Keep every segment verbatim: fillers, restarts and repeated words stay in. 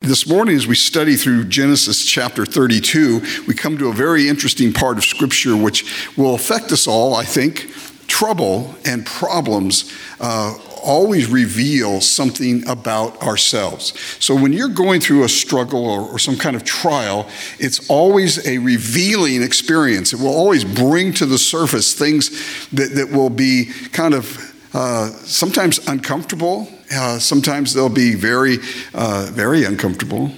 this morning, as we study through Genesis chapter thirty-two, we come to a very interesting part of Scripture which will affect us all, I think. Trouble and problems uh, always reveal something about ourselves. So when you're going through a struggle or, or some kind of trial, it's always a revealing experience. It will always bring to the surface things that, that will be kind of uh, sometimes uncomfortable. Uh, sometimes they'll be very, uh, very uncomfortable.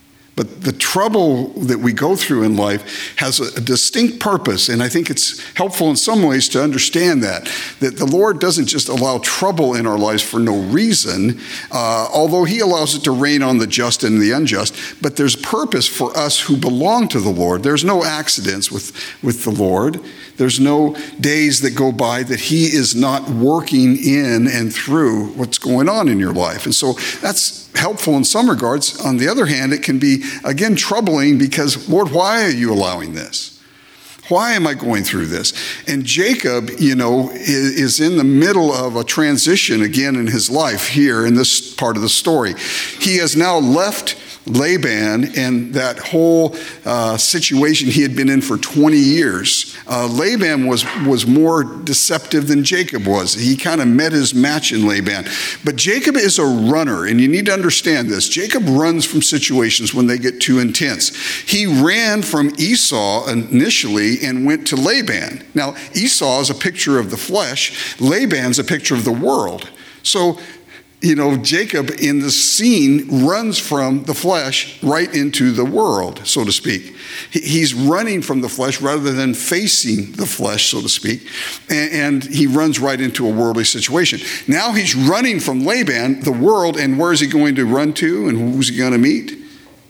But the trouble that we go through in life has a, a distinct purpose, and I think it's helpful in some ways to understand that, that the Lord doesn't just allow trouble in our lives for no reason, uh, although he allows it to rain on the just and the unjust, but there's purpose for us who belong to the Lord. There's no accidents with, with the Lord. There's no days that go by that he is not working in and through what's going on in your life. And so that's helpful in some regards. On the other hand, it can be, again, troubling because, Lord, why are you allowing this? Why am I going through this? And Jacob, you know, is in the middle of a transition again in his life here in this part of the story. He has now left Laban and that whole uh, situation he had been in for twenty years. Uh, Laban was, was more deceptive than Jacob was. He kind of met his match in Laban. But Jacob is a runner, and you need to understand this. Jacob runs from situations when they get too intense. He ran from Esau initially and went to Laban. Now, Esau is a picture of the flesh. Laban's a picture of the world. So, you know, Jacob in the scene runs from the flesh right into the world, so to speak. He's running from the flesh rather than facing the flesh, so to speak. And he runs right into a worldly situation. Now he's running from Laban, the world, and where is he going to run to? And who's he going to meet?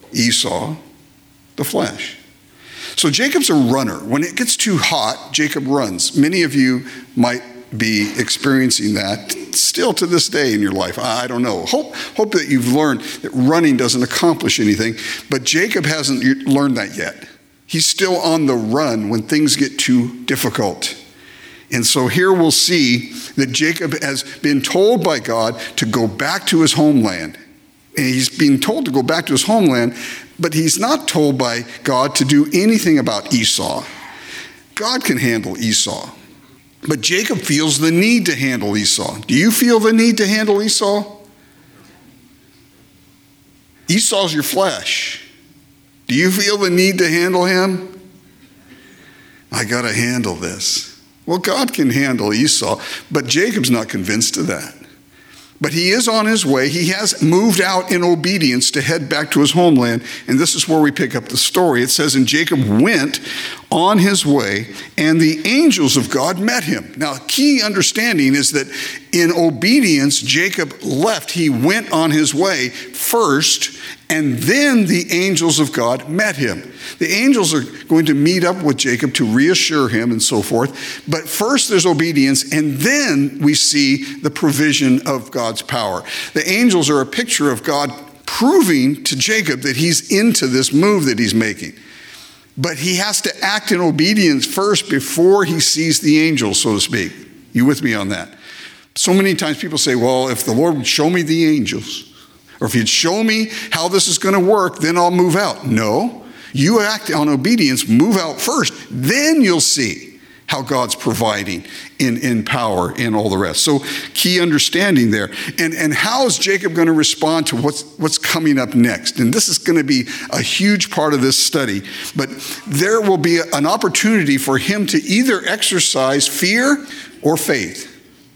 Esau, the flesh. So Jacob's a runner. When it gets too hot, Jacob runs. Many of you might be experiencing that still to this day in your life. I don't know. Hope, hope that you've learned that running doesn't accomplish anything, but Jacob hasn't learned that yet. He's still on the run when things get too difficult. And so here we'll see that Jacob has been told by God to go back to his homeland. And he's being told to go back to his homeland, but he's not told by God to do anything about Esau. God can handle Esau. But Jacob feels the need to handle Esau. Do you feel the need to handle Esau? Esau's your flesh. Do you feel the need to handle him? I got to handle this. Well, God can handle Esau, but Jacob's not convinced of that. But he is on his way. He has moved out in obedience to head back to his homeland. And this is where we pick up the story. It says, and Jacob went on his way, and the angels of God met him. Now, key understanding is that in obedience, Jacob left. He went on his way first, and then the angels of God met him. The angels are going to meet up with Jacob to reassure him and so forth. But first there's obedience, and then we see the provision of God's power. The angels are a picture of God proving to Jacob that he's into this move that he's making. But he has to act in obedience first before he sees the angels, so to speak. You with me on that? So many times people say, well, if the Lord would show me the angels, or if he'd show me how this is going to work, then I'll move out. No, you act on obedience, move out first, then you'll see how God's providing in, in power and all the rest. So key understanding there. And, and how is Jacob going to respond to what's, what's coming up next? And this is going to be a huge part of this study. But there will be an opportunity for him to either exercise fear or faith.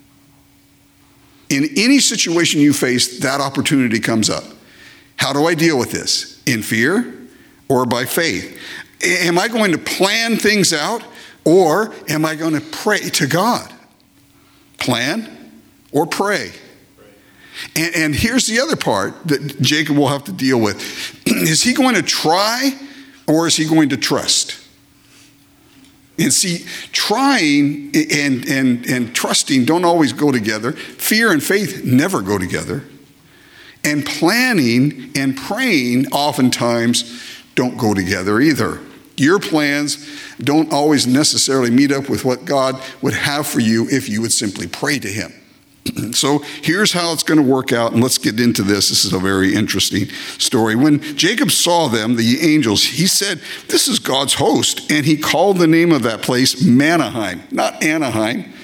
In any situation you face, that opportunity comes up. How do I deal with this? In fear or by faith? Am I going to plan things out, or am I going to pray to God? Plan or pray? And, and here's the other part that Jacob will have to deal with. Is he going to try, or is he going to trust? And see, trying and, and, and trusting don't always go together. Fear and faith never go together. And planning and praying oftentimes don't go together either. Your plans don't always necessarily meet up with what God would have for you if you would simply pray to him. So here's how it's going to work out, and let's get into this. This is a very interesting story. When Jacob saw them, the angels, he said, "This is God's host," and he called the name of that place Manaheim, not Anaheim.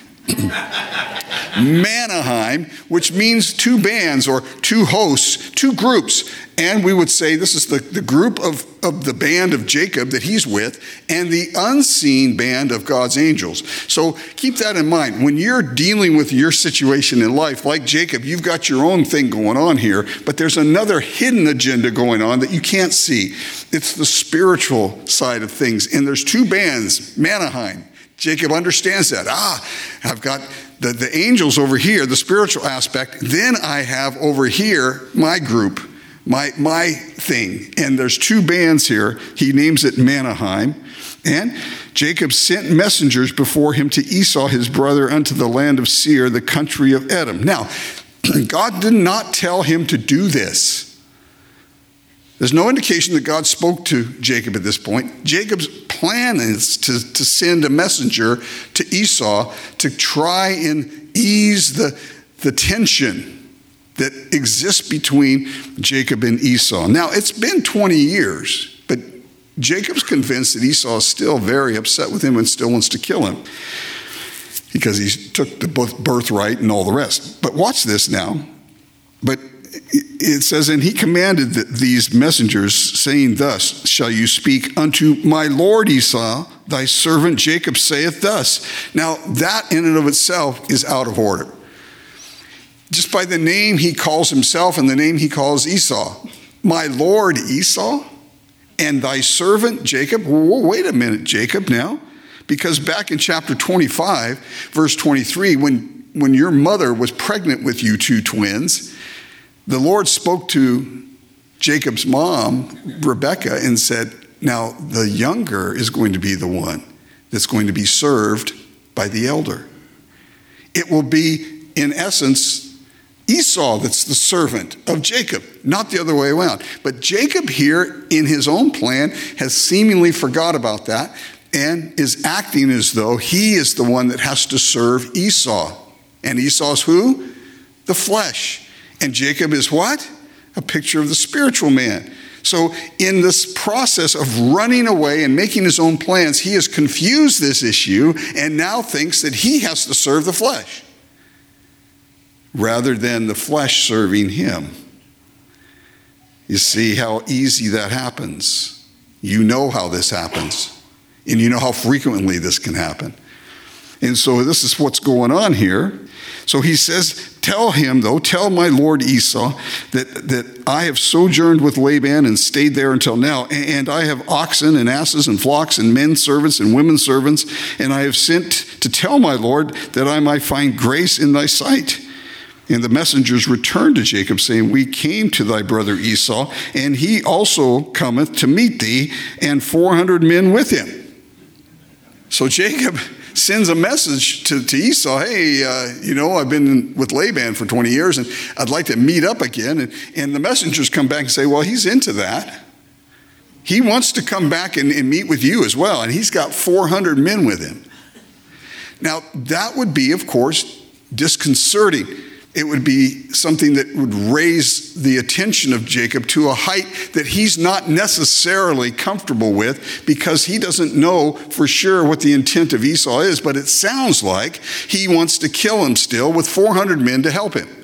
Manaheim, which means two bands or two hosts, two groups. And we would say this is the, the group of, of the band of Jacob that he's with and the unseen band of God's angels. So keep that in mind. When you're dealing with your situation in life, like Jacob, you've got your own thing going on here, but there's another hidden agenda going on that you can't see. It's the spiritual side of things. And there's two bands, Manaheim. Jacob understands that. Ah, I've got the, the angels over here, the spiritual aspect. Then I have over here my group, my, my thing. And there's two bands here. He names it Manaheim. And Jacob sent messengers before him to Esau, his brother, unto the land of Seir, the country of Edom. Now, God did not tell him to do this. There's no indication that God spoke to Jacob at this point. Jacob's plan is to, to send a messenger to Esau to try and ease the, the tension that exists between Jacob and Esau. Now, it's been twenty years, but Jacob's convinced that Esau is still very upset with him and still wants to kill him because he took the birthright and all the rest. But watch this now. But it says, and he commanded these messengers, saying, "Thus shall you speak unto my lord Esau, thy servant Jacob saith thus." Now, that in and of itself is out of order. Just by the name he calls himself and the name he calls Esau. My lord Esau and thy servant Jacob. Well, wait a minute, Jacob, now. Because back in chapter twenty-five, verse twenty-three, when, when your mother was pregnant with you two twins, the Lord spoke to Jacob's mom, Rebekah, and said, now the younger is going to be the one that's going to be served by the elder. It will be, in essence, Esau that's the servant of Jacob, not the other way around. But Jacob here, in his own plan, has seemingly forgot about that and is acting as though he is the one that has to serve Esau. And Esau's who? The flesh. And Jacob is what? A picture of the spiritual man. So in this process of running away and making his own plans, he has confused this issue and now thinks that he has to serve the flesh rather than the flesh serving him. You see how easy that happens. You know how this happens. And you know how frequently this can happen. And so this is what's going on here. So he says, tell him, though, tell my lord Esau that, that I have sojourned with Laban and stayed there until now. And I have oxen and asses and flocks and men servants and women servants. And I have sent to tell my lord that I might find grace in thy sight. And the messengers returned to Jacob, saying, we came to thy brother Esau, and he also cometh to meet thee, and four hundred men with him. So Jacob sends a message to, to Esau, hey, uh, you know, I've been with Laban for twenty years, and I'd like to meet up again. And, and the messengers come back and say, well, he's into that. He wants to come back and, and meet with you as well, and he's got four hundred men with him. Now, that would be, of course, disconcerting. It would be something that would raise the attention of Jacob to a height that he's not necessarily comfortable with because he doesn't know for sure what the intent of Esau is, but it sounds like he wants to kill him still with four hundred men to help him.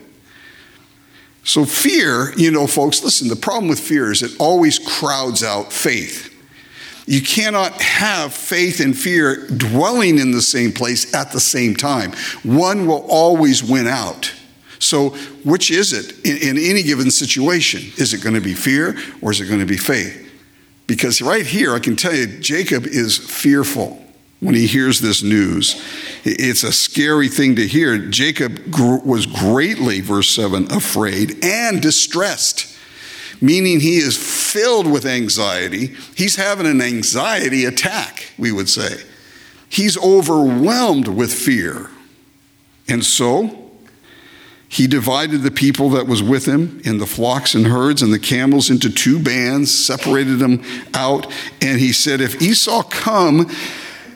So fear, you know, folks, listen, the problem with fear is it always crowds out faith. You cannot have faith and fear dwelling in the same place at the same time. One will always win out. So which is it in, in any given situation? Is it going to be fear or is it going to be faith? Because right here, I can tell you, Jacob is fearful when he hears this news. It's a scary thing to hear. Jacob gr- was greatly, verse seven, afraid and distressed, meaning he is filled with anxiety. He's having an anxiety attack, we would say. He's overwhelmed with fear. And so he divided the people that was with him in the flocks and herds and the camels into two bands, separated them out. And he said, if Esau come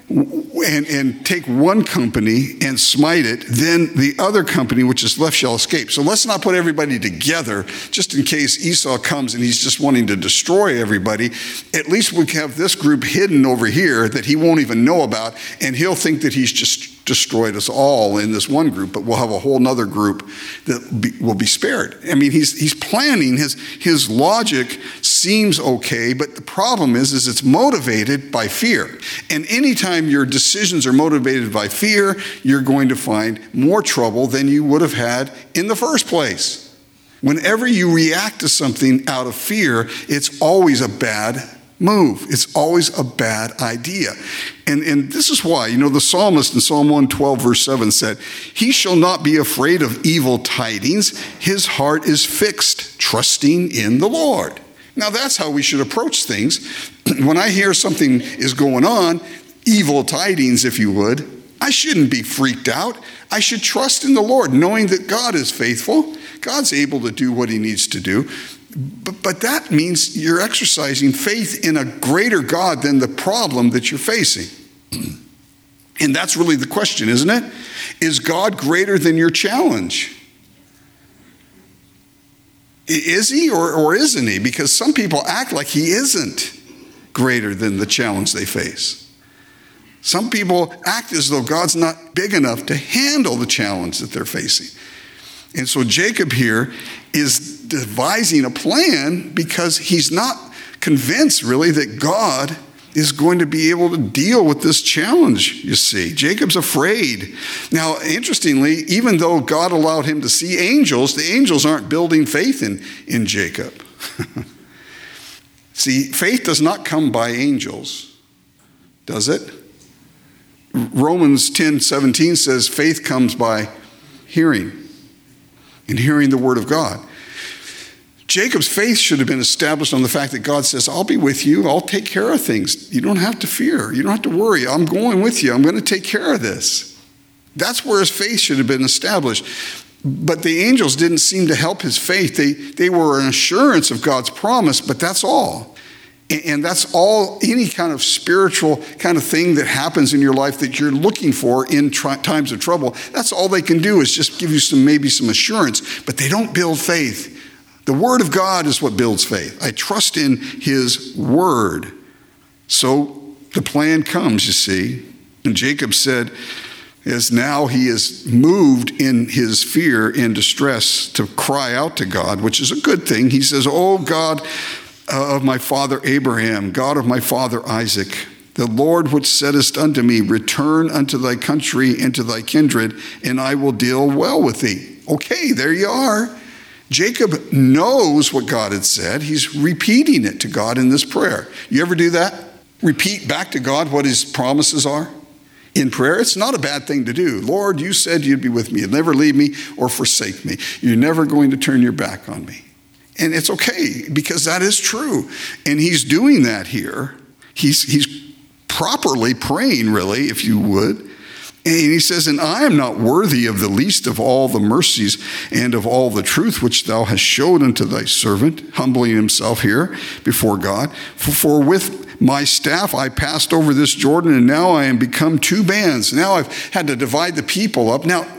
and, and take one company and smite it, then the other company which is left shall escape. So let's not put everybody together just in case Esau comes and he's just wanting to destroy everybody. At least we have this group hidden over here that he won't even know about, and he'll think that he's just destroyed us all in this one group, but we'll have a whole nother group that be, will be spared. I mean, he's he's planning. His his logic seems okay, but the problem is, is it's motivated by fear. And anytime your decisions are motivated by fear, you're going to find more trouble than you would have had in the first place. Whenever you react to something out of fear, it's always a bad move. It's always a bad idea. And, and this is why, you know, the psalmist in Psalm one twelve verse seven said, he shall not be afraid of evil tidings. His heart is fixed, trusting in the Lord. Now that's how we should approach things. When I hear something is going on, evil tidings, if you would, I shouldn't be freaked out. I should trust in the Lord, knowing that God is faithful. God's able to do what he needs to do. But, but that means you're exercising faith in a greater God than the problem that you're facing. And that's really the question, isn't it? Is God greater than your challenge? Is he or, or isn't he? Because some people act like he isn't greater than the challenge they face. Some people act as though God's not big enough to handle the challenge that they're facing. And so Jacob here is devising a plan because he's not convinced really that God is going to be able to deal with this challenge, you see. Jacob's afraid. Now, interestingly, even though God allowed him to see angels, the angels aren't building faith in, in Jacob. See, faith does not come by angels, does it? Romans ten seventeen says faith comes by hearing, and hearing the word of God. Jacob's faith should have been established on the fact that God says, I'll be with you. I'll take care of things. You don't have to fear. You don't have to worry. I'm going with you. I'm going to take care of this. That's where his faith should have been established. But the angels didn't seem to help his faith. They, they were an assurance of God's promise, but that's all. And that's all, any kind of spiritual kind of thing that happens in your life that you're looking for in tri- times of trouble. That's all they can do is just give you some, maybe some assurance, but they don't build faith. The word of God is what builds faith. I trust in his word. So the plan comes, you see. And Jacob said, as now he is moved in his fear and distress to cry out to God, which is a good thing. He says, oh God of my father Abraham, God of my father Isaac, the Lord which saidest unto me, return unto thy country and to thy kindred, and I will deal well with thee. Okay, there you are. Jacob knows what God had said. He's repeating it to God in this prayer. You ever do that? Repeat back to God what his promises are in prayer. It's not a bad thing to do. Lord, you said you'd be with me. You'd never leave me or forsake me. You're never going to turn your back on me. And it's okay because that is true. And he's doing that here. He's, he's properly praying, really, if you would. And he says, and I am not worthy of the least of all the mercies and of all the truth which thou hast showed unto thy servant, humbling himself here before God. For, for with my staff I passed over this Jordan, and now I am become two bands. Now I've had to divide the people up. Now,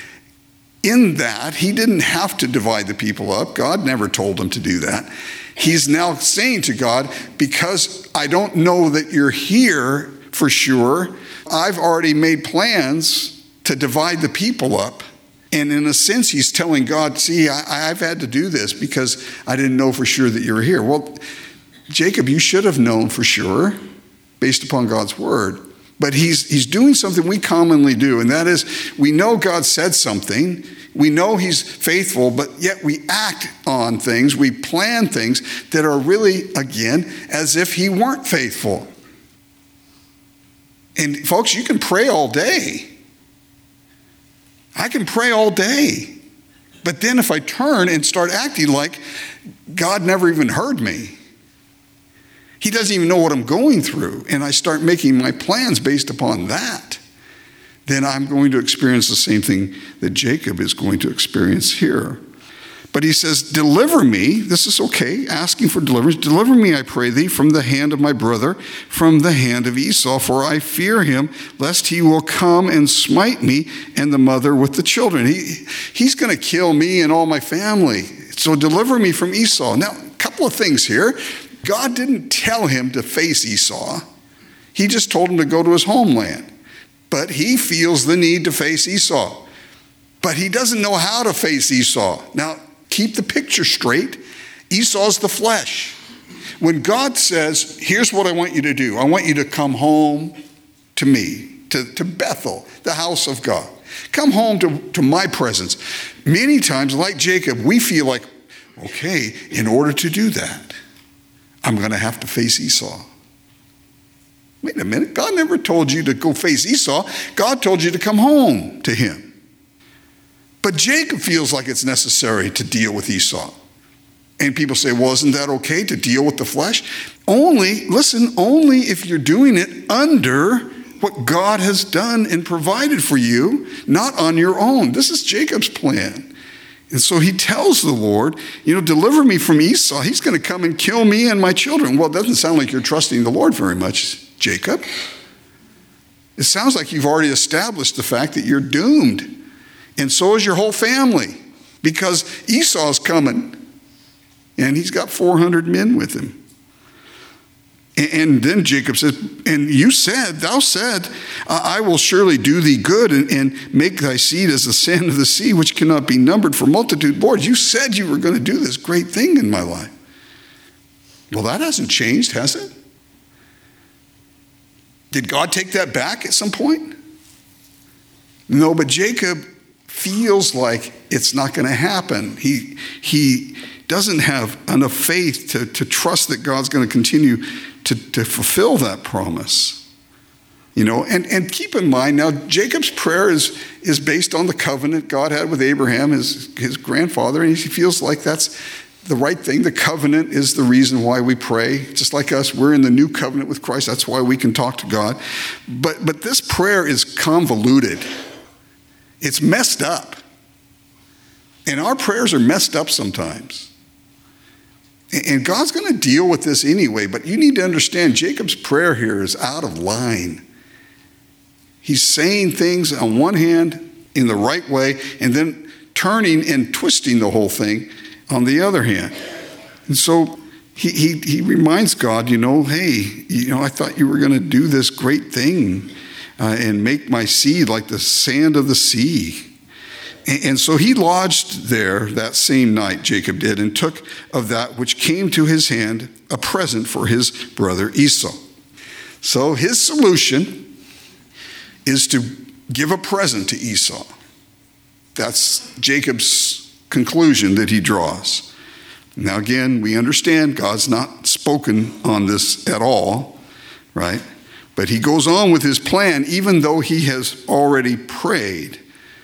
in that, he didn't have to divide the people up. God never told him to do that. He's now saying to God, because I don't know that you're here for sure, I've already made plans to divide the people up. And in a sense, he's telling God, see, I, I've had to do this because I didn't know for sure that you were here. Well, Jacob, you should have known for sure based upon God's word. But he's he's doing something we commonly do, and that is we know God said something. We know he's faithful, but yet we act on things, we plan things that are really, again, as if he weren't faithful. And folks, you can pray all day. I can pray all day. But then if I turn and start acting like God never even heard me, he doesn't even know what I'm going through, and I start making my plans based upon that, then I'm going to experience the same thing that Jacob is going to experience here. But he says, deliver me. This is okay, asking for deliverance. Deliver me, I pray thee, from the hand of my brother, from the hand of Esau, for I fear him, lest he will come and smite me and the mother with the children. He, he's going to kill me and all my family. So deliver me from Esau. Now, a couple of things here. God didn't tell him to face Esau. He just told him to go to his homeland. But he feels the need to face Esau. But he doesn't know how to face Esau. Now, keep the picture straight. Esau's the flesh. When God says, here's what I want you to do. I want you to come home to me, to, to Bethel, the house of God. Come home to, to my presence. Many times, like Jacob, we feel like, okay, in order to do that, I'm going to have to face Esau. Wait a minute, God never told you to go face Esau. God told you to come home to him. But Jacob feels like it's necessary to deal with Esau. And people say, well, isn't that okay to deal with the flesh? Only, listen, only if you're doing it under what God has done and provided for you, not on your own. This is Jacob's plan. And so he tells the Lord, you know, deliver me from Esau. He's going to come and kill me and my children. Well, it doesn't sound like you're trusting the Lord very much, Jacob. It sounds like you've already established the fact that you're doomed. And so is your whole family, because Esau's coming, and he's got four hundred men with him. And then Jacob says, and you said, thou said, I will surely do thee good and, and make thy seed as the sand of the sea, which cannot be numbered for multitude boards. You said you were going to do this great thing in my life. Well, that hasn't changed, has it? Did God take that back at some point? No, but Jacob feels like it's not going to happen. He, he doesn't have enough faith to, to trust that God's going to continue to, to fulfill that promise. You know, and, and keep in mind now, Jacob's prayer is, is based on the covenant God had with Abraham, his, his grandfather, and he feels like that's the right thing. The covenant is the reason why we pray. Just like us, we're in the new covenant with Christ. That's why we can talk to God. But, but this prayer is convoluted. It's messed up. And our prayers are messed up sometimes. And God's going to deal with this anyway, but you need to understand Jacob's prayer here is out of line. He's saying things on one hand in the right way, and then turning and twisting the whole thing on the other hand. And so he, he, he reminds God, you know, hey, you know, I thought you were going to do this great thing uh, and make my seed like the sand of the sea. And so he lodged there that same night, Jacob did, and took of that which came to his hand a present for his brother Esau. So his solution is to give a present to Esau. That's Jacob's conclusion that he draws. Now again, we understand God's not spoken on this at all, right? But he goes on with his plan even though he has already prayed.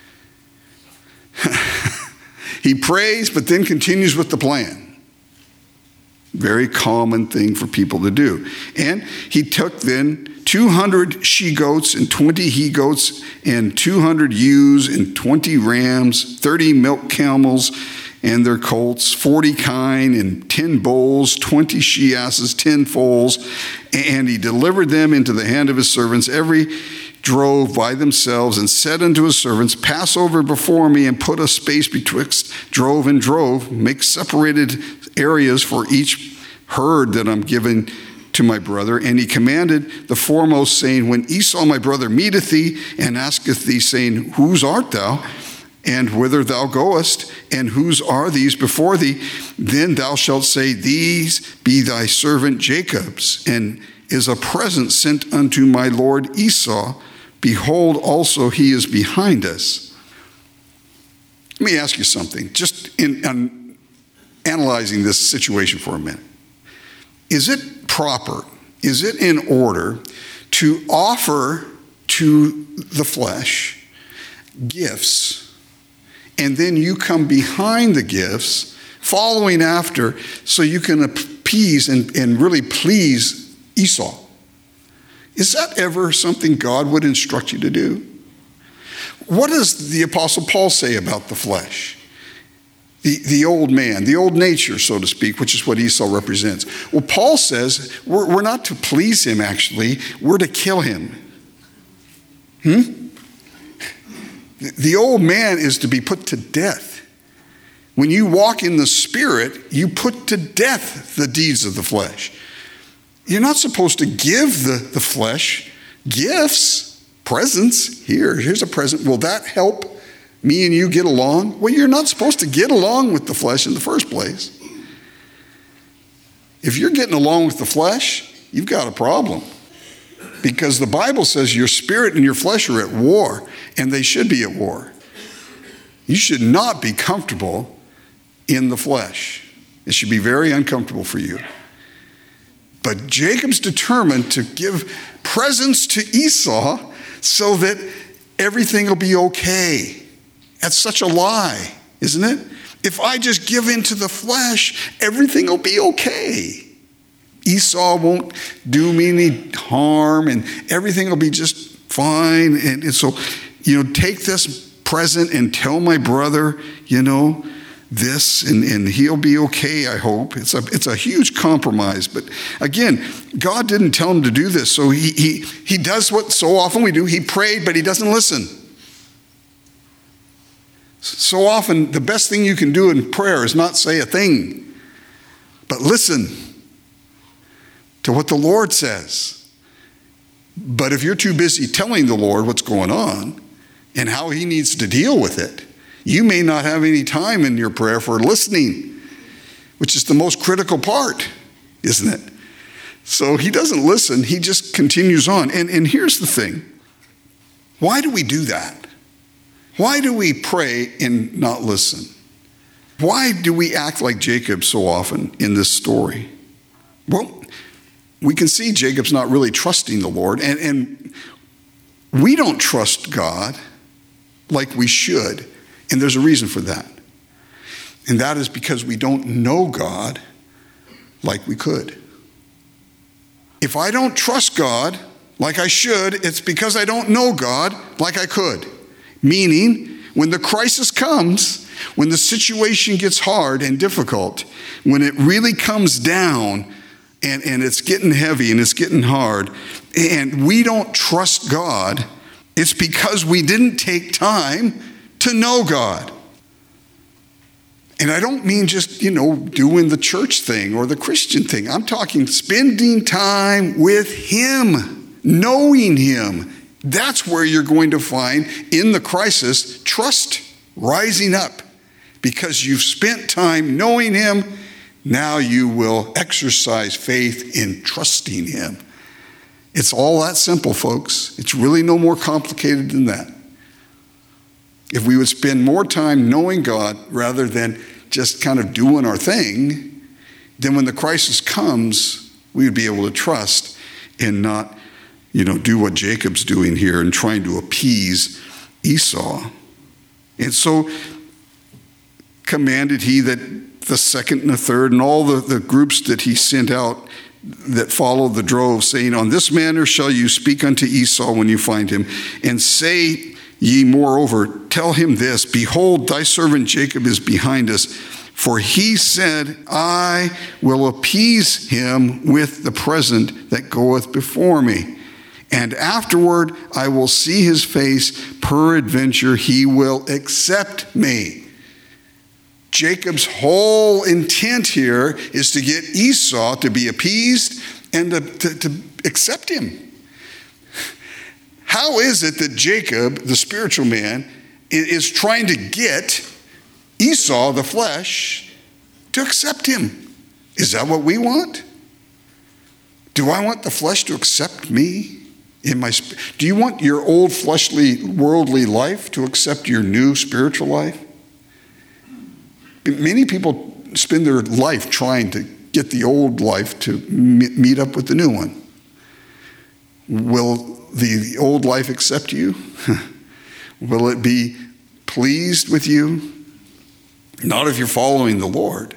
He prays, but then continues with the plan. Very common thing for people to do. And he took then two hundred she-goats and twenty he-goats and two hundred ewes and twenty rams, thirty milk camels and their colts, forty kine and ten bulls, twenty she-asses, ten foals, and he delivered them into the hand of his servants, every drove by themselves, and said unto his servants, pass over before me and put a space betwixt drove and drove, make separated areas for each herd that I'm giving to my brother. And he commanded the foremost, saying, when Esau my brother meeteth thee and asketh thee, saying, whose art thou, and whither thou goest, and whose are these before thee, then thou shalt say, these be thy servant Jacob's, and is a present sent unto my lord Esau. Behold, also he is behind us. Let me ask you something, just in, in analyzing this situation for a minute. Is it proper, is it in order to offer to the flesh gifts, and then you come behind the gifts, following after, so you can appease and, and really please Esau? Is that ever something God would instruct you to do? What does the Apostle Paul say about the flesh? The, the old man, the old nature, so to speak, which is what Esau represents. Well, Paul says we're, we're not to please him, actually. We're to kill him. Hmm? The old man is to be put to death. When you walk in the Spirit, you put to death the deeds of the flesh. You're not supposed to give the, the flesh gifts, presents. Here, here's a present. Will that help me and you get along? Well, you're not supposed to get along with the flesh in the first place. If you're getting along with the flesh, you've got a problem. Because the Bible says your spirit and your flesh are at war, and they should be at war. You should not be comfortable in the flesh. It should be very uncomfortable for you. But Jacob's determined to give presents to Esau so that everything will be okay. That's such a lie, isn't it? If I just give in to the flesh, everything will be okay. Esau won't do me any harm, and everything will be just fine. And, and so, you know, take this present and tell my brother, you know, this, and, and he'll be okay, I hope. It's a, it's a huge compromise. But again, God didn't tell him to do this. So he, he, he does what so often we do. He prayed, but he doesn't listen. So often, the best thing you can do in prayer is not say a thing, but listen to what the Lord says. But if you're too busy telling the Lord what's going on and how he needs to deal with it, you may not have any time in your prayer for listening, which is the most critical part, isn't it? So he doesn't listen. He just continues on. And, and here's the thing. Why do we do that? Why do we pray and not listen? Why do we act like Jacob so often in this story? Well, we can see Jacob's not really trusting the Lord, and, and we don't trust God like we should, and there's a reason for that. And that is because we don't know God like we could. If I don't trust God like I should, it's because I don't know God like I could. Meaning, when the crisis comes, when the situation gets hard and difficult, when it really comes down and, and it's getting heavy and it's getting hard, and we don't trust God, it's because we didn't take time to know God. And I don't mean just, you know, doing the church thing or the Christian thing. I'm talking spending time with him, knowing him. That's where you're going to find, in the crisis, trust rising up. Because you've spent time knowing him, now you will exercise faith in trusting him. It's all that simple, folks. It's really no more complicated than that. If we would spend more time knowing God rather than just kind of doing our thing, then when the crisis comes, we would be able to trust and not you know, do what Jacob's doing here and trying to appease Esau. And so commanded he that the second and the third and all the, the groups that he sent out that followed the drove, saying, on this manner shall you speak unto Esau when you find him, and say ye moreover, tell him this, behold, thy servant Jacob is behind us, for he said, I will appease him with the present that goeth before me. And afterward I will see his face, peradventure he will accept me. Jacob's whole intent here is to get Esau to be appeased and to, to, to accept him. How is it that Jacob, the spiritual man, is trying to get Esau, the flesh, to accept him? Is that what we want? Do I want the flesh to accept me? In my, do you want your old fleshly, worldly life to accept your new spiritual life? Many people spend their life trying to get the old life to meet up with the new one. Will the old life accept you? Will it be pleased with you? Not if you're following the Lord.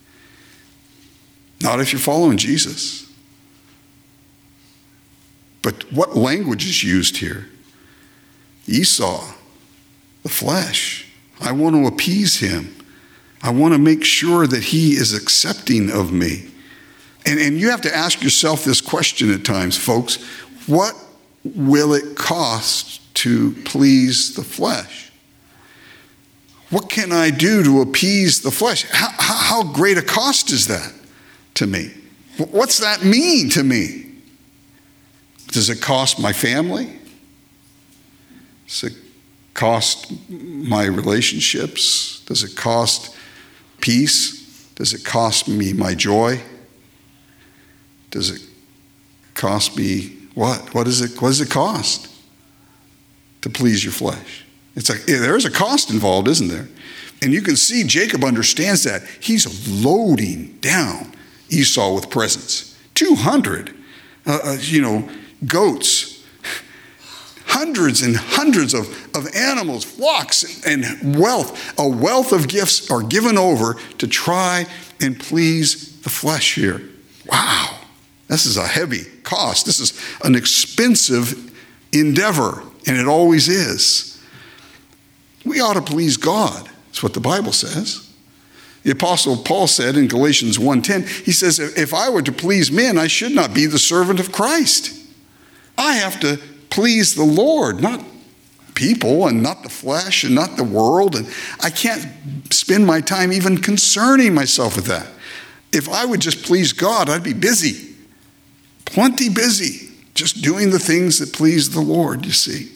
Not if you're following Jesus. But what language is used here? Esau, the flesh. I want to appease him. I want to make sure that he is accepting of me. And, and you have to ask yourself this question at times, folks. What will it cost to please the flesh? What can I do to appease the flesh? How, how great a cost is that to me? What's that mean to me? Does it cost my family? Does it cost my relationships? Does it cost peace? Does it cost me my joy? Does it cost me what? What does it, what does it cost to please your flesh? It's like, there's a cost involved, isn't there? And you can see Jacob understands that. He's loading down Esau with presents. two hundred, uh, uh, you know, goats, hundreds and hundreds of, of animals, flocks, and, and wealth. A wealth of gifts are given over to try and please the flesh here. Wow, this is a heavy cost. This is an expensive endeavor, and it always is. We ought to please God. That's what the Bible says. The Apostle Paul said in Galatians one ten, he says, if I were to please men, I should not be the servant of Christ. I have to please the Lord, not people and not the flesh and not the world. And I can't spend my time even concerning myself with that. If I would just please God, I'd be busy, plenty busy, just doing the things that please the Lord, you see.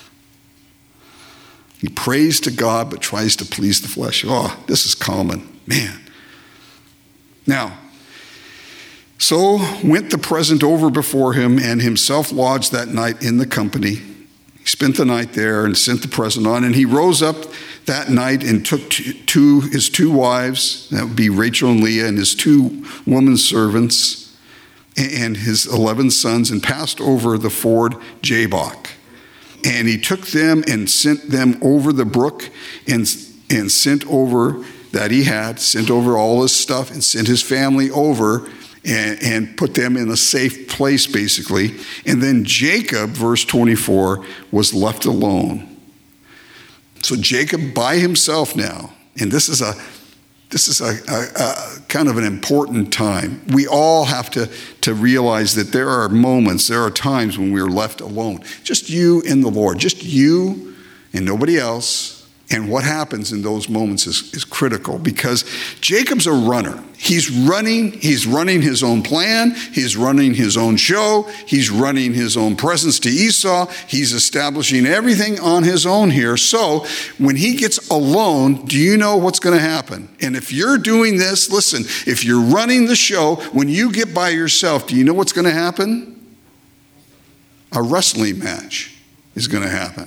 He prays to God but tries to please the flesh. Oh, this is common, man. Now, so went the present over before him, and himself lodged that night in the company. He spent the night there and sent the present on, and he rose up that night and took two, his two wives, that would be Rachel and Leah, and his two woman servants, and his eleven sons, and passed over the ford Jabbok. And he took them and sent them over the brook, and, and sent over that he had, sent over all his stuff, and sent his family over and, and put them in a safe place, basically. And then Jacob, verse twenty-four, was left alone. So Jacob by himself now, and this is a This is a, a, a kind of an important time. We all have to, to realize that there are moments, there are times when we're left alone. Just you and the Lord, just you and nobody else. And what happens in those moments is, is critical, because Jacob's a runner. He's running, he's running his own plan, he's running his own show, he's running his own presence to Esau, he's establishing everything on his own here. So when he gets alone, do you know what's going to happen? And if you're doing this, listen, if you're running the show, when you get by yourself, do you know what's going to happen? A wrestling match is going to happen.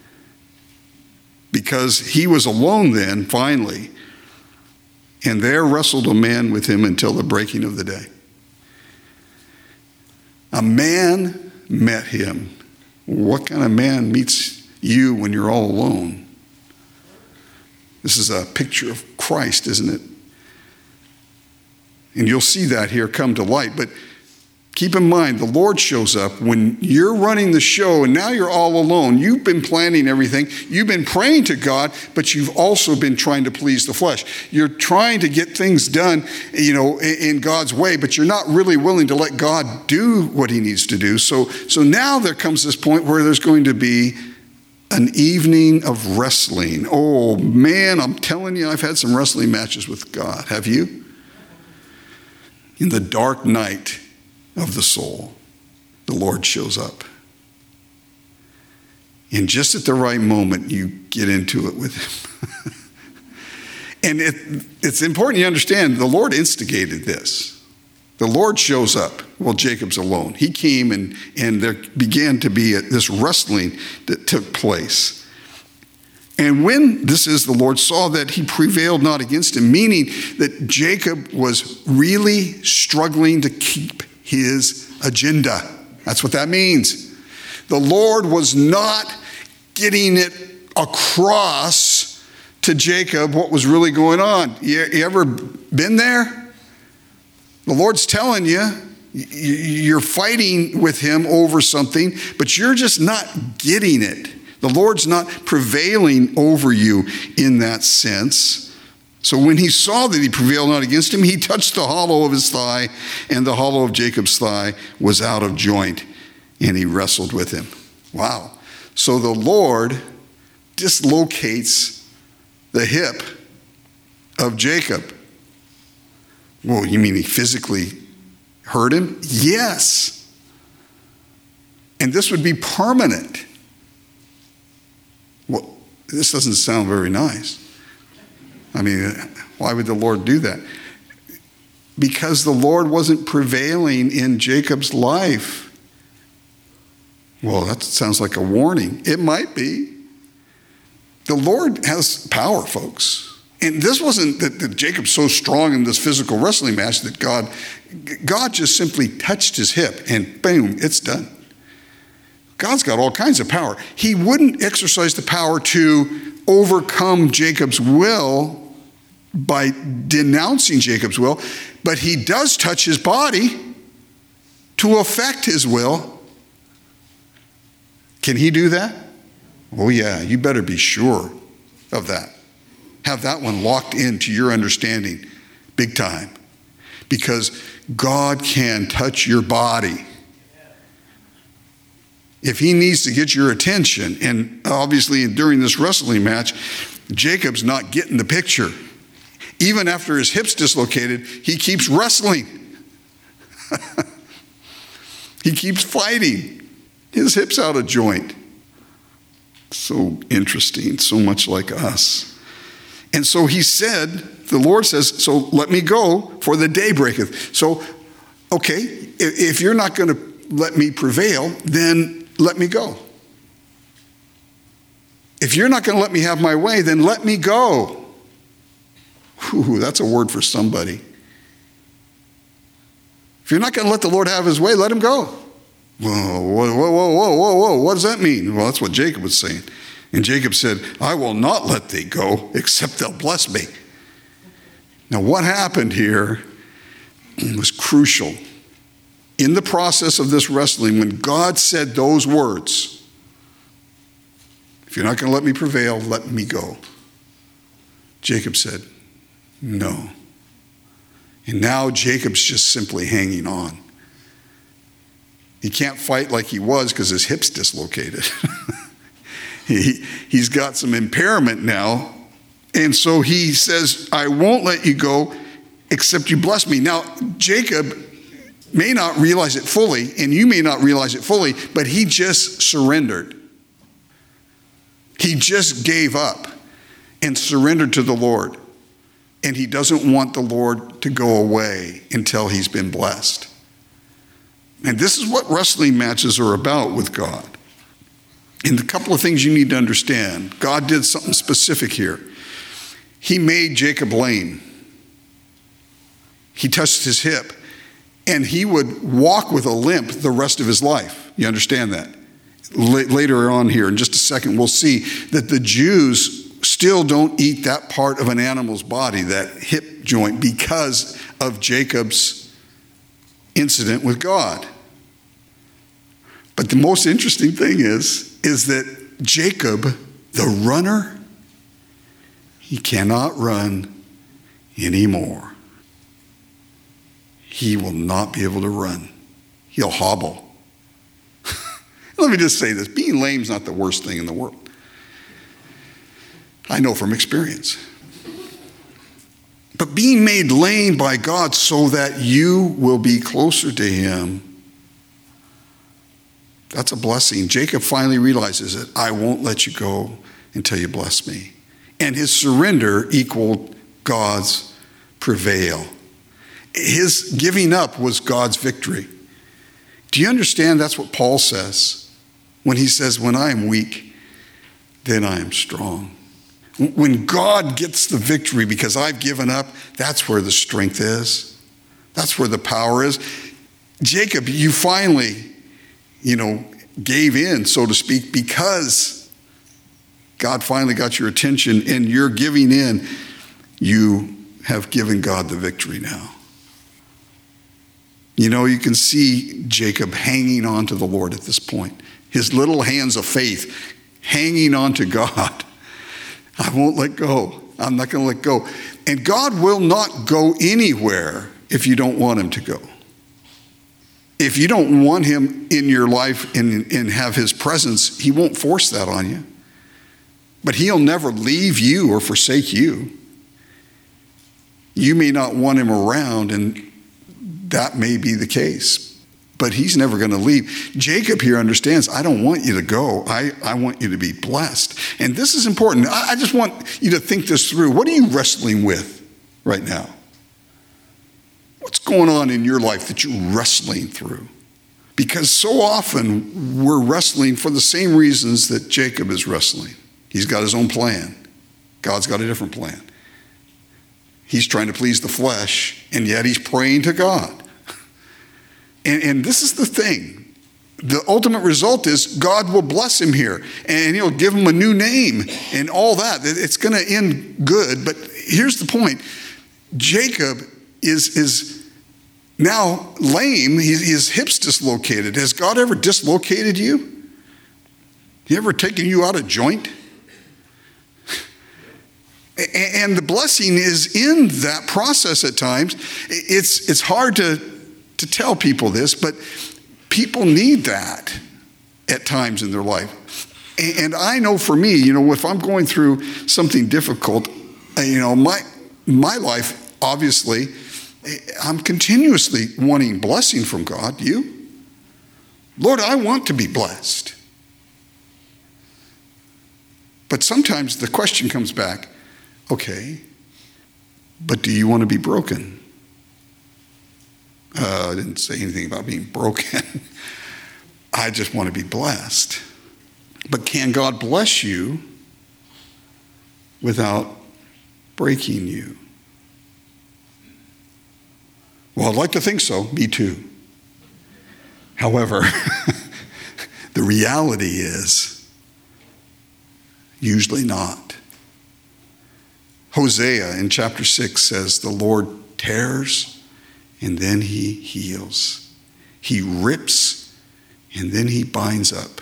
Because he was alone then, finally, and there wrestled a man with him until the breaking of the day. A man met him. What kind of man meets you when you're all alone? This is a picture of Christ, isn't it? And you'll see that here come to light, but keep in mind, the Lord shows up when you're running the show and now you're all alone. You've been planning everything. You've been praying to God, but you've also been trying to please the flesh. You're trying to get things done, you know, in God's way, but you're not really willing to let God do what he needs to do. So, so now there comes this point where there's going to be an evening of wrestling. Oh, man, I'm telling you, I've had some wrestling matches with God. Have you? In the dark night of the soul, the Lord shows up. And just at the right moment, you get into it with him. And it, it's important you understand, the Lord instigated this. The Lord shows up while Jacob's alone. He came and, and there began to be a, this wrestling that took place. And when, this is, the Lord saw that he prevailed not against him, meaning that Jacob was really struggling to keep his agenda. That's what that means. The Lord was not getting it across to Jacob what was really going on. You, you ever been there? The Lord's telling you, you're fighting with him over something, but you're just not getting it. The Lord's not prevailing over you in that sense. So when he saw that he prevailed not against him, he touched the hollow of his thigh, and the hollow of Jacob's thigh was out of joint, and he wrestled with him. Wow. So the Lord dislocates the hip of Jacob. Well, you mean he physically hurt him? Yes. And this would be permanent. Well, this doesn't sound very nice. I mean, why would the Lord do that? Because the Lord wasn't prevailing in Jacob's life. Well, that sounds like a warning. It might be. The Lord has power, folks. And this wasn't that, that Jacob's so strong in this physical wrestling match that God, God just simply touched his hip and boom, it's done. God's got all kinds of power. He wouldn't exercise the power to overcome Jacob's will by denouncing Jacob's will, but he does touch his body to affect his will. Can he do that? Oh yeah, you better be sure of that. Have that one locked into your understanding big time, because God can touch your body. If he needs to get your attention, and obviously during this wrestling match, Jacob's not getting the picture. Even after his hip's dislocated, he keeps wrestling. He keeps fighting. His hip's out of joint. So interesting, so much like us. And so he said, the Lord says, so let me go, for the day breaketh. So, okay, if you're not going to let me prevail, then let me go. If you're not going to let me have my way, then let me go. Whew, that's a word for somebody. If you're not going to let the Lord have his way, let him go. Whoa, whoa, whoa, whoa, whoa, whoa, whoa. What does that mean? Well, that's what Jacob was saying. And Jacob said, I will not let thee go, except they'll bless me. Now, what happened here was crucial. In the process of this wrestling, when God said those words, if you're not going to let me prevail, let me go. Jacob said, no. And now Jacob's just simply hanging on. He can't fight like he was because his hip's dislocated. he, he's got some impairment now. And so he says, I won't let you go except you bless me. Now, Jacob may not realize it fully, and you may not realize it fully, but he just surrendered. He just gave up and surrendered to the Lord. And he doesn't want the Lord to go away until he's been blessed. And this is what wrestling matches are about with God. And a couple of things you need to understand. God did something specific here. He made Jacob lame. He touched his hip. And he would walk with a limp the rest of his life. You understand that? L- later on here, in just a second, we'll see that the Jews still don't eat that part of an animal's body, that hip joint, because of Jacob's incident with God. But the most interesting thing is, is that Jacob, the runner, he cannot run anymore. He will not be able to run. He'll hobble. Let me just say this. Being lame is not the worst thing in the world. I know from experience. But being made lame by God so that you will be closer to him, that's a blessing. Jacob finally realizes it. I won't let you go until you bless me. And his surrender equaled God's prevail. His giving up was God's victory. Do you understand that's what Paul says when he says, when I am weak, then I am strong. When God gets the victory because I've given up, that's where the strength is. That's where the power is. Jacob, you finally, you know, gave in, so to speak, because God finally got your attention and you're giving in. You have given God the victory now. You know, you can see Jacob hanging on to the Lord at this point. His little hands of faith hanging on to God. I won't let go. I'm not going to let go. And God will not go anywhere if you don't want him to go. If you don't want him in your life and, and have his presence, he won't force that on you. But he'll never leave you or forsake you. You may not want him around, and that may be the case. But he's never going to leave. Jacob here understands, I don't want you to go. I, I want you to be blessed. And this is important. I, I just want you to think this through. What are you wrestling with right now? What's going on in your life that you're wrestling through? Because so often we're wrestling for the same reasons that Jacob is wrestling. He's got his own plan. God's got a different plan. He's trying to please the flesh, and yet he's praying to God. And, and this is the thing. The ultimate result is God will bless him here, and he'll give him a new name and all that. It's going to end good, but here's the point. Jacob is, is now lame. His hip's dislocated. Has God ever dislocated you? He ever taken you out of joint? And the blessing is in that process at times. It's, it's hard to, to tell people this, but people need that at times in their life. And I know for me, you know, if I'm going through something difficult, you know, my, my life, obviously, I'm continuously wanting blessing from God. You? Lord, I want to be blessed. But sometimes the question comes back, okay, but do you want to be broken? Uh, I didn't say anything about being broken. I just want to be blessed. But can God bless you without breaking you? Well, I'd like to think so. Me too. However, the reality is usually not. Hosea in chapter six says, the Lord tears and then he heals. He rips and then he binds up.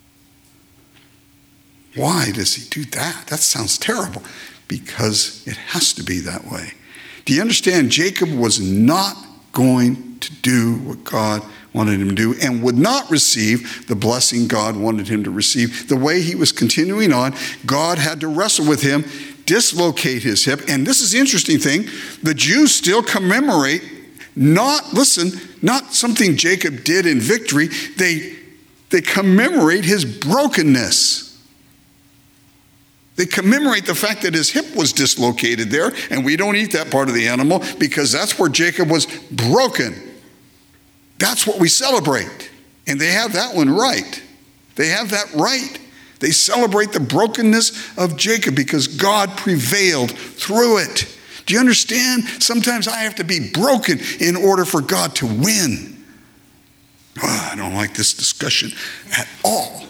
Why does he do that? That sounds terrible. Because it has to be that way. Do you understand? Jacob was not going to do what God wanted him to do and would not receive the blessing God wanted him to receive. The way he was continuing on, God had to wrestle with him, dislocate his hip. And this is the interesting thing. The Jews still commemorate not, listen, not something Jacob did in victory. They, they commemorate his brokenness. They commemorate the fact that his hip was dislocated there, and we don't eat that part of the animal because that's where Jacob was broken. That's what we celebrate. And they have that one right. They have that right. They celebrate the brokenness of Jacob because God prevailed through it. Do you understand? Sometimes I have to be broken in order for God to win. Oh, I don't like this discussion at all.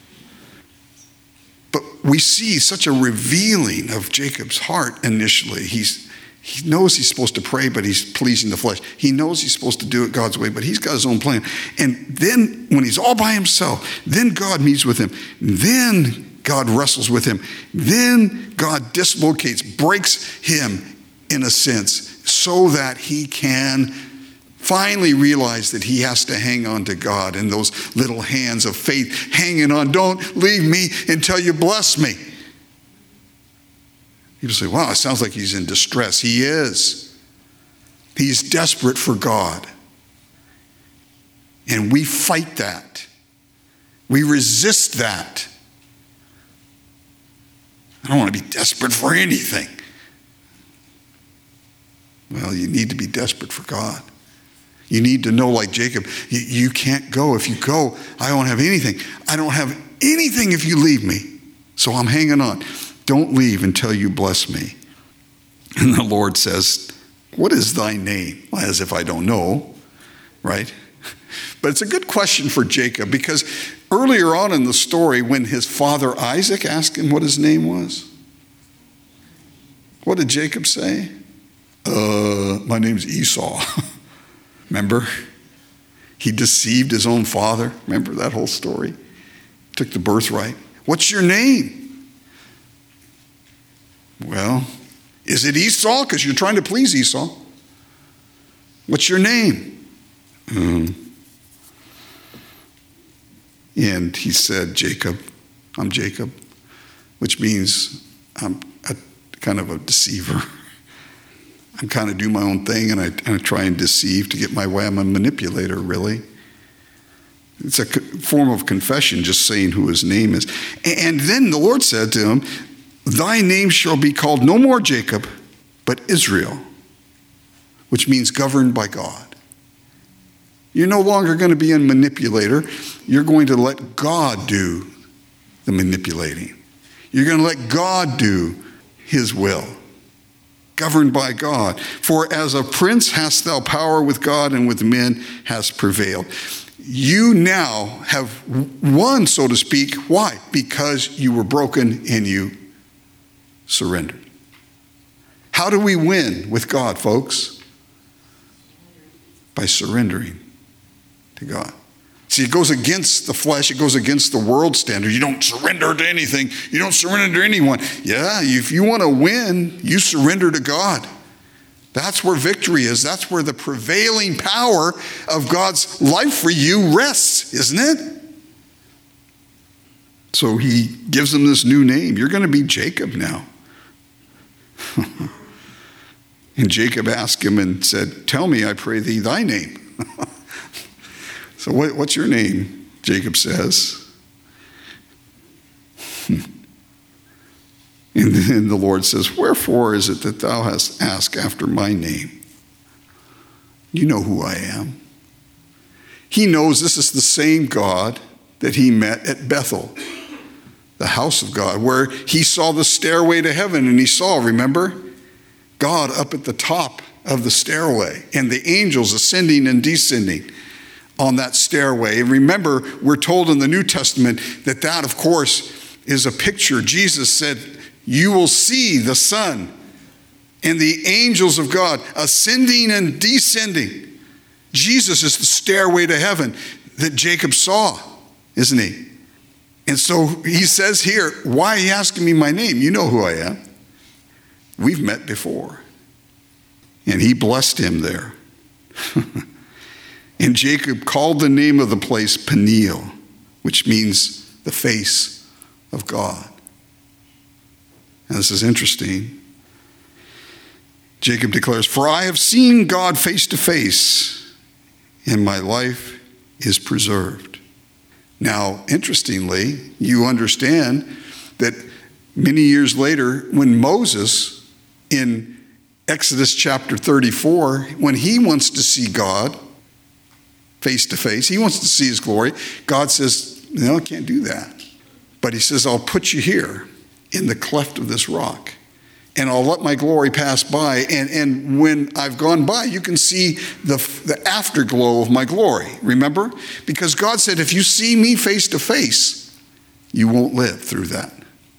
But we see such a revealing of Jacob's heart initially. He's, he knows he's supposed to pray, but he's pleasing the flesh. He knows he's supposed to do it God's way, but he's got his own plan. And then when he's all by himself, then God meets with him. Then God wrestles with him. Then God dislocates, breaks him in a sense, so that he can finally realize that he has to hang on to God and those little hands of faith hanging on. Don't leave me until you bless me. People say, wow, it sounds like he's in distress. He is. He's desperate for God. And we fight that. We resist that. I don't want to be desperate for anything. Well, you need to be desperate for God. You need to know, like Jacob, you, you can't go. If you go, I don't have anything. I don't have anything if you leave me. So I'm hanging on. Don't leave until you bless me. And the Lord says, what is thy name? Well, as if I don't know, right? But it's a good question for Jacob because earlier on in the story, when his father Isaac asked him what his name was, what did Jacob say? Uh, my name's Esau. Remember? He deceived his own father. Remember that whole story? Took the birthright. What's your name? Well, Is it Esau? Because you're trying to please Esau. What's your name? Mm. And he said, Jacob. I'm Jacob, which means I'm a, kind of a deceiver. I kind of do my own thing, and I, and I try and deceive to get my way. I'm a manipulator, really. It's a form of confession, just saying who his name is. And then the Lord said to him, thy name shall be called no more Jacob, but Israel, which means governed by God. You're no longer going to be a manipulator. You're going to let God do the manipulating. You're going to let God do his will, governed by God. For as a prince hast thou power with God, and with men hast prevailed. You now have won, so to speak. Why? Because you were broken and you surrendered. How do we win with God, folks? By surrendering to God. See, it goes against the flesh. It goes against the world standard. You don't surrender to anything. You don't surrender to anyone. Yeah, if you want to win, you surrender to God. That's where victory is. That's where the prevailing power of God's life for you rests, isn't it? So he gives him this new name. You're going to be Jacob now. And Jacob asked him and said, tell me, I pray thee, thy name. So what, what's your name? Jacob says. And then the Lord says, wherefore is it that thou hast asked after my name? You know who I am. He knows this is the same God that he met at Bethel, the house of God, where he saw the stairway to heaven, and he saw, remember, God up at the top of the stairway and the angels ascending and descending on that stairway. And remember, we're told in the New Testament that that, of course, is a picture. Jesus said, you will see the Son and the angels of God ascending and descending. Jesus is the stairway to heaven that Jacob saw, isn't he? And so he says here, why are you asking me my name? You know who I am. We've met before. And he blessed him there. And Jacob called the name of the place Peniel, which means the face of God. And this is interesting. Jacob declares, for I have seen God face to face, and my life is preserved. Now, interestingly, you understand that many years later, when Moses, in Exodus chapter thirty-four, when he wants to see God face to face, he wants to see his glory, God says, no, I can't do that. But he says, I'll put you here in the cleft of this rock, and I'll let my glory pass by. And, and when I've gone by, you can see the, the afterglow of my glory. Remember? Because God said, if you see me face to face, you won't live through that.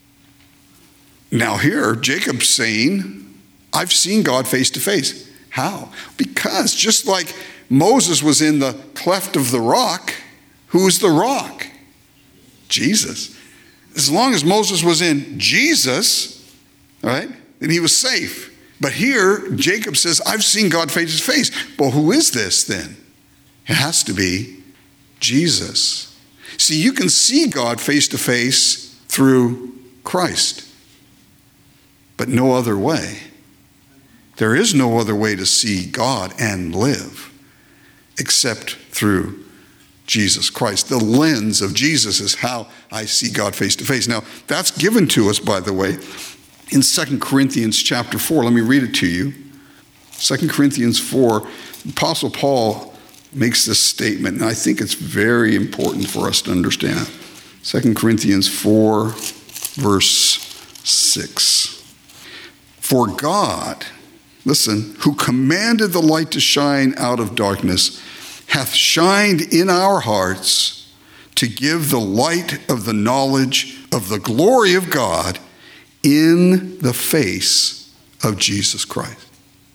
Now here, Jacob's saying, I've seen God face to face. How? Because just like Moses was in the cleft of the rock, who's the rock? Jesus. As long as Moses was in Jesus, right, then he was safe. But here, Jacob says, I've seen God face to face. Well, who is this then? It has to be Jesus. See, you can see God face to face through Christ, but no other way. There is no other way to see God and live except through Jesus Christ. The lens of Jesus is how I see God face to face. Now, that's given to us, by the way, in Second Corinthians chapter four. Let me read it to you. Second Corinthians four, Apostle Paul makes this statement, and I think it's very important for us to understand. Second Corinthians four, verse six. For God, listen, who commanded the light to shine out of darkness, hath shined in our hearts to give the light of the knowledge of the glory of God in the face of Jesus Christ.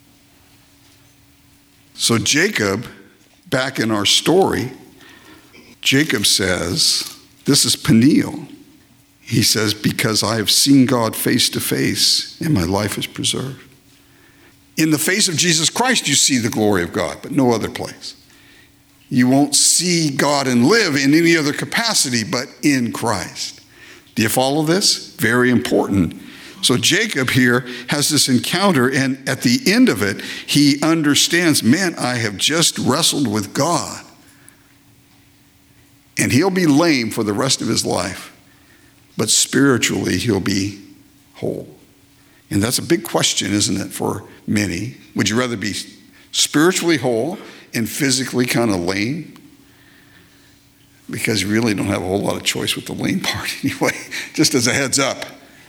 So Jacob, back in our story, Jacob says, this is Peniel. He says, because I have seen God face to face and my life is preserved. In the face of Jesus Christ, you see the glory of God, but no other place. You won't see God and live in any other capacity but in Christ. Do you follow this? Very important. So Jacob here has this encounter, and at the end of it, he understands, man, I have just wrestled with God. And he'll be lame for the rest of his life, but spiritually he'll be whole. And that's a big question, isn't it, for many? Would you rather be spiritually whole and physically kind of lame? Because you really don't have a whole lot of choice with the lame part anyway, just as a heads up.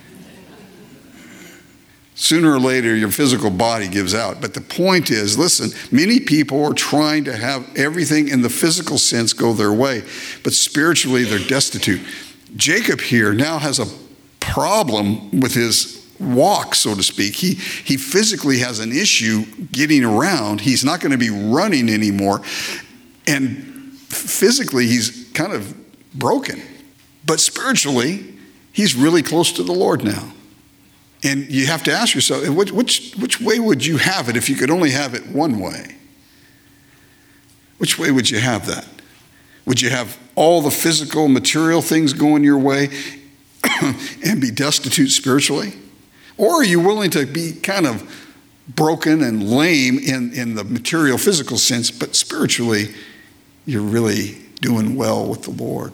Sooner or later, your physical body gives out. But the point is, listen, many people are trying to have everything in the physical sense go their way, but spiritually they're destitute. Jacob here now has a problem with his walk, so to speak. He, he physically has an issue getting around. He's not going to be running anymore. And physically, he's kind of broken. But spiritually, he's really close to the Lord now. And you have to ask yourself, which, which, which way would you have it if you could only have it one way? Which way would you have that? Would you have all the physical, material things going your way and be destitute spiritually? Or are you willing to be kind of broken and lame in, in the material, physical sense, but spiritually you're really doing well with the Lord?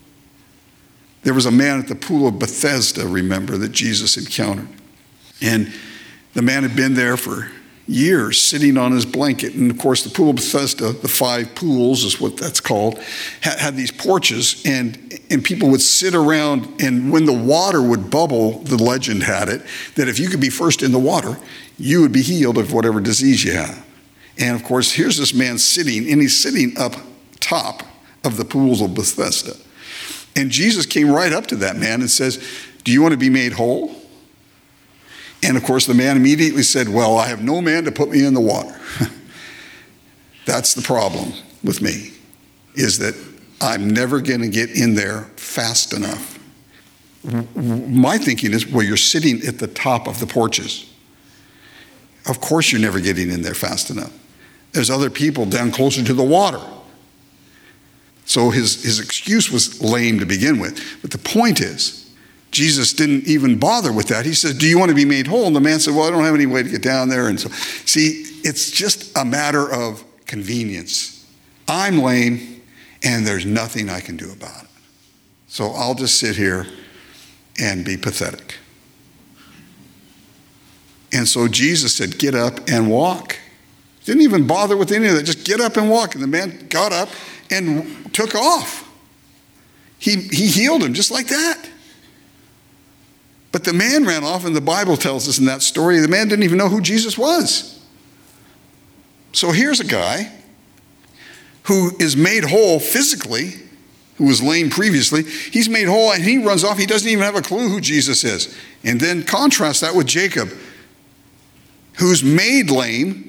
There was a man at the pool of Bethesda, remember, that Jesus encountered. And the man had been there for years, sitting on his blanket. And of course, the pool of Bethesda, the five pools is what that's called, had, had these porches. And, and people would sit around, and when the water would bubble, the legend had it, that if you could be first in the water, you would be healed of whatever disease you have. And of course, here's this man sitting, and he's sitting up top of the pools of Bethesda. And Jesus came right up to that man and says, do you want to be made whole? And of course, the man immediately said, well, I have no man to put me in the water. That's the problem with me, is that I'm never going to get in there fast enough. My thinking is, well, you're sitting at the top of the porches. Of course, you're never getting in there fast enough. There's other people down closer to the water. So his, his excuse was lame to begin with. But the point is, Jesus didn't even bother with that. He said, do you want to be made whole? And the man said, well, I don't have any way to get down there. And so, see, it's just a matter of convenience. I'm lame, and there's nothing I can do about it. So I'll just sit here and be pathetic. And so Jesus said, get up and walk. Didn't even bother with any of that. Just get up and walk. And the man got up and took off. He, he healed him just like that. But the man ran off, and the Bible tells us in that story, the man didn't even know who Jesus was. So here's a guy who is made whole physically, who was lame previously. He's made whole, and he runs off. He doesn't even have a clue who Jesus is. And then contrast that with Jacob, who's made lame,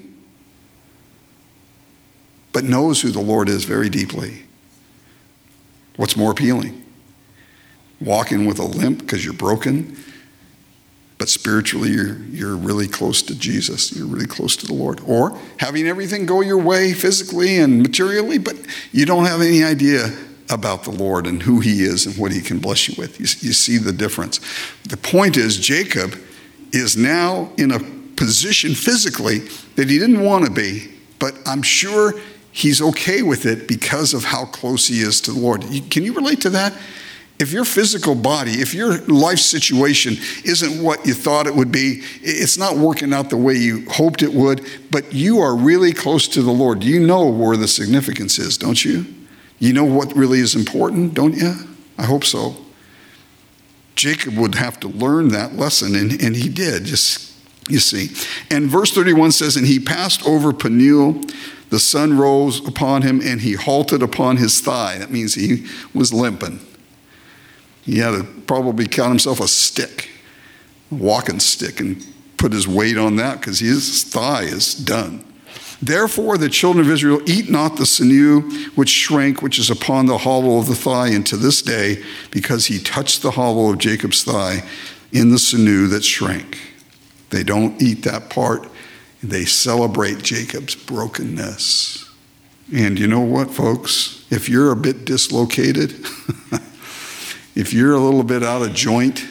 but knows who the Lord is very deeply. What's more appealing? Walking with a limp because you're broken, but spiritually you're, you're really close to Jesus. You're really close to the Lord. Or having everything go your way physically and materially, but you don't have any idea about the Lord and who he is and what he can bless you with. You, you see the difference. The point is, Jacob is now in a position physically that he didn't want to be, but I'm sure he's okay with it because of how close he is to the Lord. Can you relate to that? If your physical body, if your life situation isn't what you thought it would be, it's not working out the way you hoped it would, but you are really close to the Lord. You know where the significance is, don't you? You know what really is important, don't you? I hope so. Jacob would have to learn that lesson, and, and he did, just, you see. And verse thirty-one says, and he passed over Peniel. The sun rose upon him, and he halted upon his thigh. That means he was limping. He had to probably count himself a stick, a walking stick, and put his weight on that because his thigh is done. Therefore the children of Israel eat not the sinew which shrank, which is upon the hollow of the thigh, and to this day, because he touched the hollow of Jacob's thigh in the sinew that shrank. They don't eat that part. They celebrate Jacob's brokenness. And you know what, folks? If you're a bit dislocated, if you're a little bit out of joint,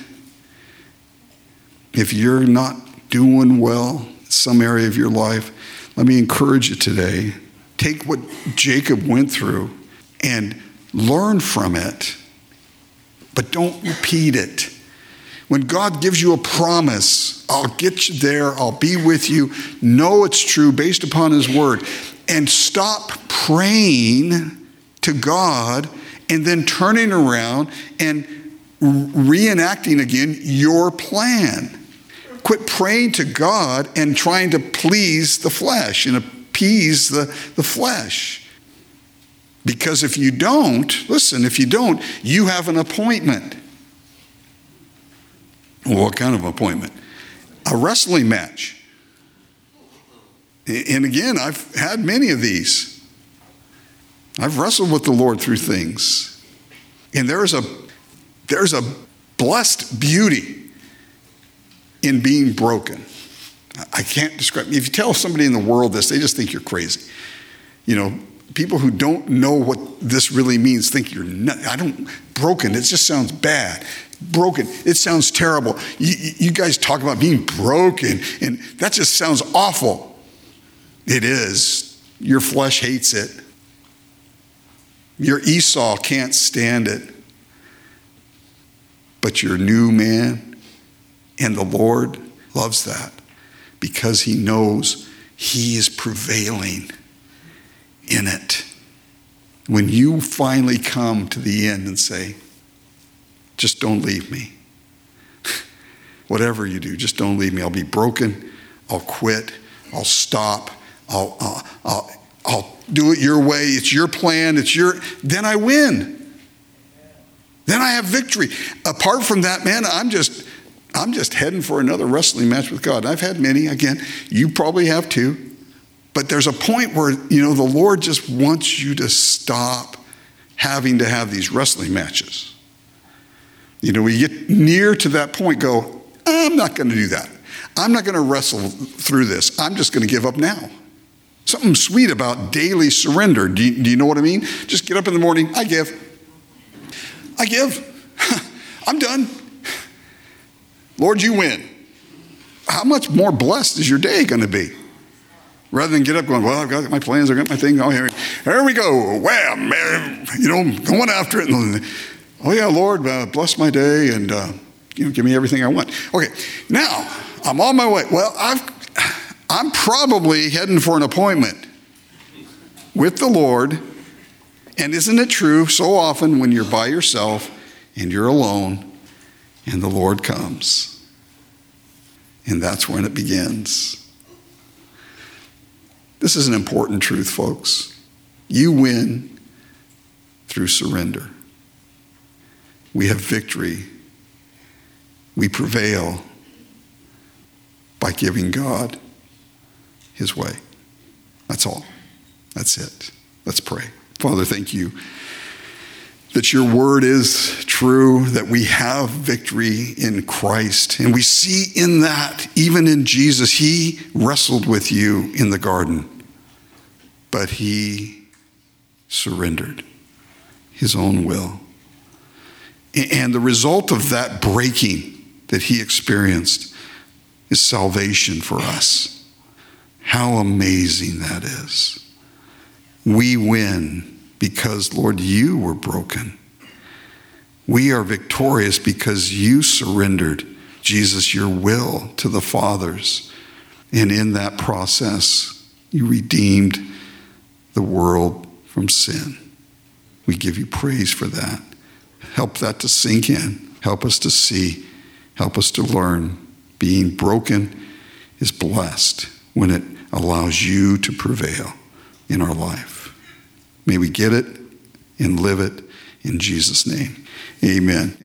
if you're not doing well in some area of your life, let me encourage you today. Take what Jacob went through and learn from it, but don't repeat it. When God gives you a promise, I'll get you there, I'll be with you, know it's true based upon his word, and stop praying to God and then turning around and reenacting again your plan. Quit praying to God and trying to please the flesh and appease the, the flesh. Because if you don't, listen, if you don't, you have an appointment. Well, what kind of appointment? A wrestling match. And again, I've had many of these. I've wrestled with the Lord through things. And there's a, there's a blessed beauty in being broken. I can't describe. If you tell somebody in the world this, they just think you're crazy. You know, people who don't know what this really means think you're nuts. I don't, broken, it just sounds bad. Broken, it sounds terrible. You, you guys talk about being broken, and that just sounds awful. It is. Your flesh hates it. Your Esau can't stand it. But your new man and the Lord loves that because he knows he is prevailing in it. When you finally come to the end and say, just don't leave me. Whatever you do, just don't leave me. I'll be broken. I'll quit. I'll stop. I'll, I'll, I'll, I'll do it your way. It's your plan. It's your, then I win. Then I have victory. Apart from that, man, I'm just, I'm just heading for another wrestling match with God. I've had many. Again, you probably have too. But there's a point where, you know, the Lord just wants you to stop having to have these wrestling matches. You know, we get near to that point, go, I'm not going to do that. I'm not going to wrestle through this. I'm just going to give up now. Something sweet about daily surrender. Do you, do you know what I mean? Just get up in the morning. I give. I give. I'm done. Lord, you win. How much more blessed is your day going to be? Rather than get up going, well, I've got my plans, I've got my thing. Oh, here, here we go. Wham, man. You know, going after it. And, oh, yeah, Lord, uh, bless my day and, uh, you know, give me everything I want. Okay, now, I'm on my way. Well, I've, I'm probably heading for an appointment with the Lord. And isn't it true so often when you're by yourself and you're alone and the Lord comes? And that's when it begins. This is an important truth, folks. You win through surrender. We have victory. We prevail by giving God his way. That's all. That's it. Let's pray. Father, thank you that your word is true, that we have victory in Christ. And we see in that, even in Jesus, he wrestled with you in the garden, but he surrendered his own will. And the result of that breaking that he experienced is salvation for us. How amazing that is. We win because, Lord, you were broken. We are victorious because you surrendered, Jesus, your will to the Father's. And in that process, you redeemed the world from sin. We give you praise for that. Help that to sink in. Help us to see. Help us to learn. Being broken is blessed when it allows you to prevail in our life. May we get it and live it in Jesus' name. Amen.